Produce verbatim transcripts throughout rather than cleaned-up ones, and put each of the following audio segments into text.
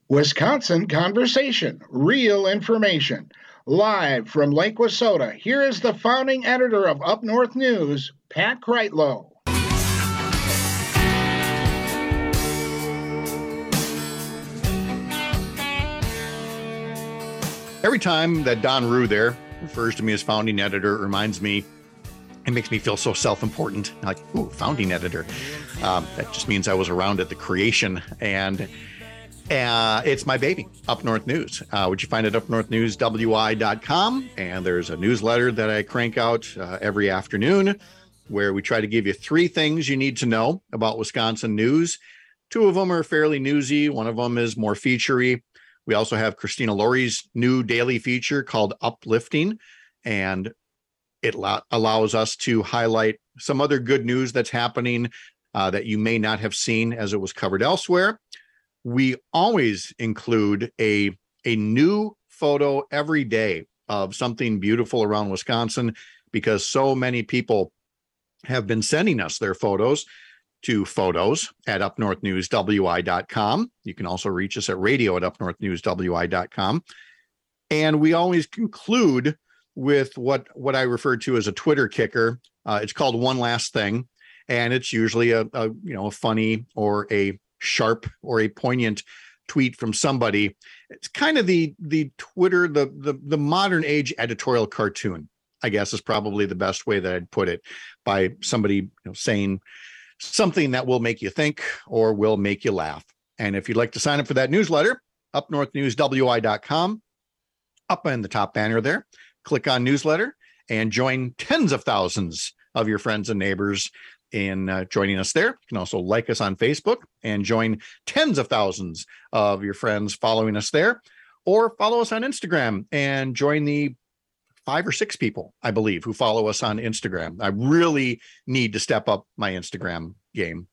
Wisconsin Conversation, real information. Live from Lake Wissota, here is the founding editor of Up North News, Pat Kreitlow. Every time that Don Rue there refers to me as founding editor, it reminds me, it makes me feel so self-important. Like, ooh, founding editor. Um, that just means I was around at the creation, and uh, it's my baby, Up North News, uh, which you find at up north news w i dot com. And there's a newsletter that I crank out uh, every afternoon where we try to give you three things you need to know about Wisconsin news. Two of them are fairly newsy. One of them is more featurey. We also have Christina Laurie's new daily feature called Uplifting, and it lo- allows us to highlight some other good news that's happening uh, that you may not have seen as it was covered elsewhere. We always include a, a new photo every day of something beautiful around Wisconsin because so many people have been sending us their photos to photos at up north news w i dot com. You can also reach us at radio at up north news w i dot com. And we always conclude with what, what I refer to as a Twitter kicker. Uh, it's called One Last Thing. And it's usually a, a, you know, a funny or a sharp or a poignant tweet from somebody. It's kind of the, the Twitter, the, the, the modern age editorial cartoon, I guess is probably the best way that I'd put it, by somebody, you know, saying something that will make you think or will make you laugh. And if you'd like to sign up for that newsletter, up north news w i dot com, up in the top banner there, click on newsletter and join tens of thousands of your friends and neighbors in uh, joining us there. You can also like us on Facebook and join tens of thousands of your friends following us there, or follow us on Instagram and join the five or six people, I believe, who follow us on Instagram. I really need to step up my Instagram game.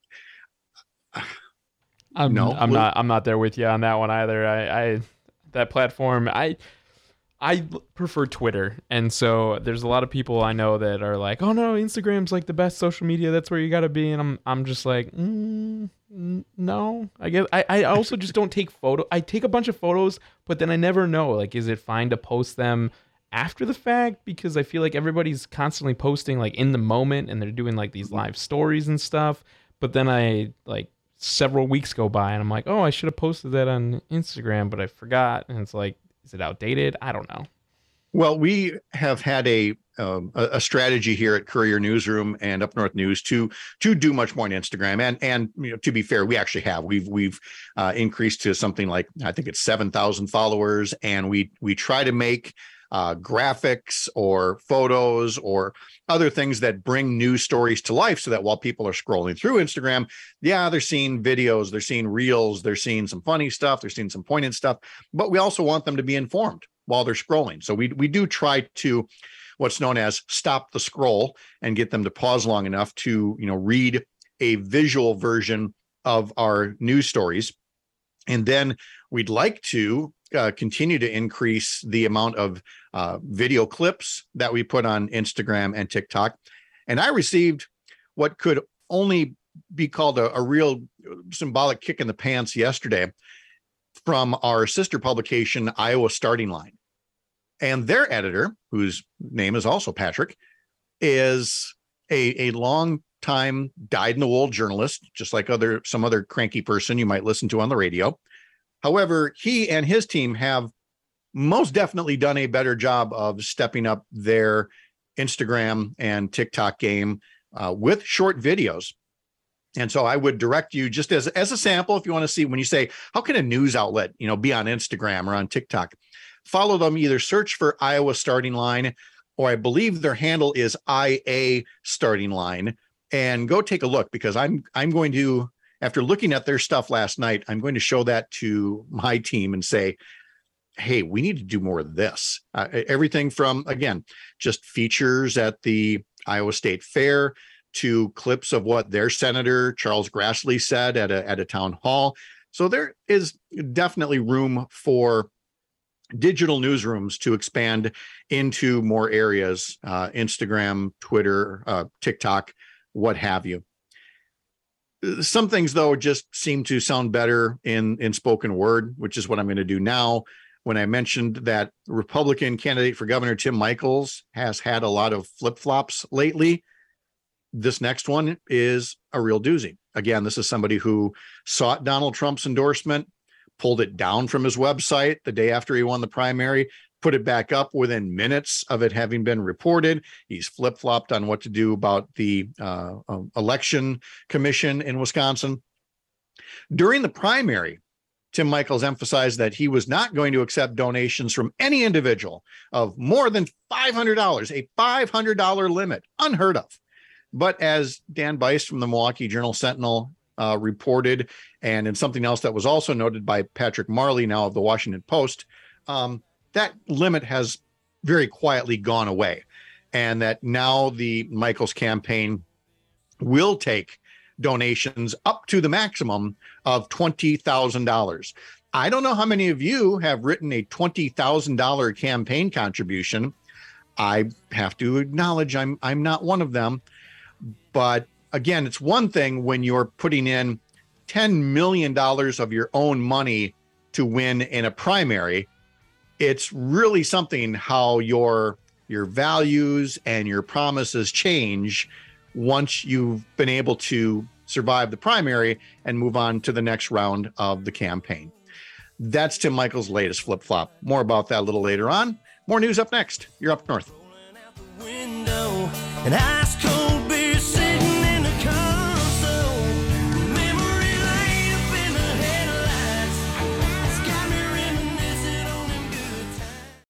I'm no, I'm Luke? not I'm not there with you on that one either. I, I that platform, I I prefer Twitter. And so there's a lot of people I know that are like, "Oh no, Instagram's like the best social media. That's where you got to be." And I'm I'm just like, mm, no. I guess I I also just don't take photo. I take a bunch of photos, but then I never know, like, is it fine to post them after the fact? Because I feel like everybody's constantly posting like in the moment and they're doing like these live stories and stuff. But then I like several weeks go by and I'm like, oh, I should have posted that on Instagram, but I forgot. And it's like, is it outdated? I don't know. Well, we have had a um, a strategy here at Courier Newsroom and Up North News to to do much more on Instagram. And and you know, to be fair, we actually have we've we've uh, increased to something like, I think it's seven thousand followers, and we we try to make Uh, graphics or photos or other things that bring news stories to life, so that while people are scrolling through Instagram, yeah, they're seeing videos, they're seeing reels, they're seeing some funny stuff, they're seeing some poignant stuff, but we also want them to be informed while they're scrolling. So we we do try to what's known as stop the scroll and get them to pause long enough to, you know, read a visual version of our news stories. And then we'd like to uh, continue to increase the amount of uh, video clips that we put on Instagram and TikTok. And I received what could only be called a, a real symbolic kick in the pants yesterday from our sister publication, Iowa Starting Line. And their editor, whose name is also Patrick, is a, a long time dyed-in-the-wool journalist, just like other some other cranky person you might listen to on the radio. However, he and his team have most definitely done a better job of stepping up their Instagram and TikTok game uh, with short videos. And so I would direct you, just as, as a sample, if you want to see, when you say, how can a news outlet, you know, be on Instagram or on TikTok, follow them, either search for Iowa Starting Line, or I believe their handle is I A Starting Line, and go take a look, because I'm I'm going to, after looking at their stuff last night, I'm going to show that to my team and say, hey, we need to do more of this. Uh, everything from, again, just features at the Iowa State Fair to clips of what their senator, Charles Grassley, said at a, at a town hall. So there is definitely room for digital newsrooms to expand into more areas, uh, Instagram, Twitter, uh, TikTok, what have you. Some things, though, just seem to sound better in, in spoken word, which is what I'm going to do now. When I mentioned that Republican candidate for governor Tim Michels has had a lot of flip-flops lately, this next one is a real doozy. Again, this is somebody who sought Donald Trump's endorsement, pulled it down from his website the day after he won the primary, put it back up within minutes of it having been reported. He's flip-flopped on what to do about the uh, uh, election commission in Wisconsin. During the primary, Tim Michels emphasized that he was not going to accept donations from any individual of more than five hundred dollars, a five hundred dollars limit, unheard of. But as Dan Bice from the Milwaukee Journal-Sentinel uh, reported, and in something else that was also noted by Patrick Marley, now of the Washington Post, um, that limit has very quietly gone away, and that now the Michels campaign will take donations up to the maximum of twenty thousand dollars. I don't know how many of you have written a twenty thousand dollars campaign contribution. I have to acknowledge I'm I'm not one of them. But again, it's one thing when you're putting in ten million dollars of your own money to win in a primary. It's really something how your your values and your promises change once you've been able to survive the primary and move on to the next round of the campaign. That's Tim Michels' latest flip-flop. More about that a little later on. More news up next. You're Up North. And